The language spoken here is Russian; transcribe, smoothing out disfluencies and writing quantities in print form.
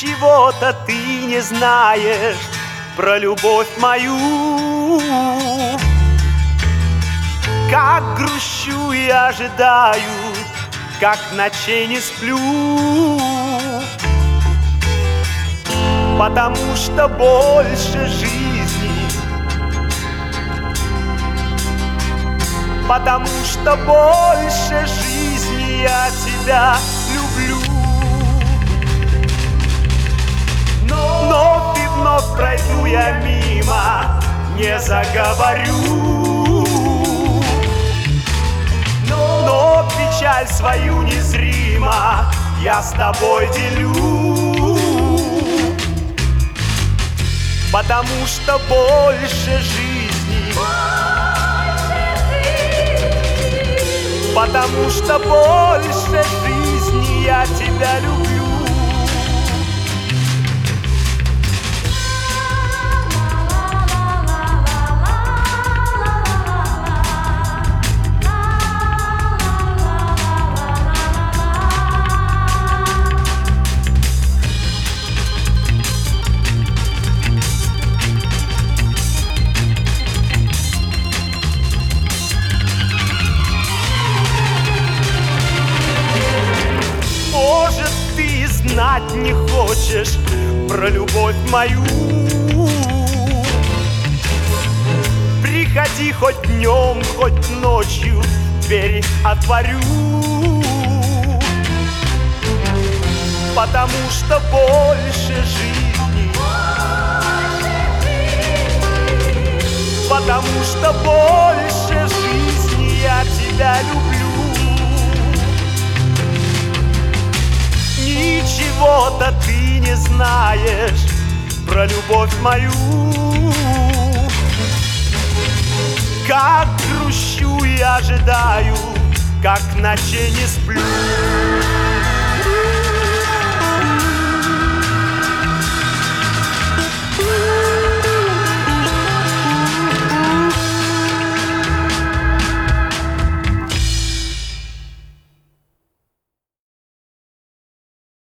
Ничего-то ты не знаешь про любовь мою. Как грущу и ожидаю, как ночей не сплю, потому что больше жизни, потому что больше жизни я тебя люблю. Но и вновь пройду я мимо, не заговорю, но печаль свою незримо я с тобой делю, потому что больше жизни, потому что больше жизни я тебя люблю. Может, ты знать не хочешь про любовь мою? Приходи хоть днем, хоть ночью, двери отворю, потому что больше жизни, потому что больше жизни я тебя люблю. Ничего-то ты не знаешь про любовь мою. Как грущу и ожидаю, как ночей не сплю.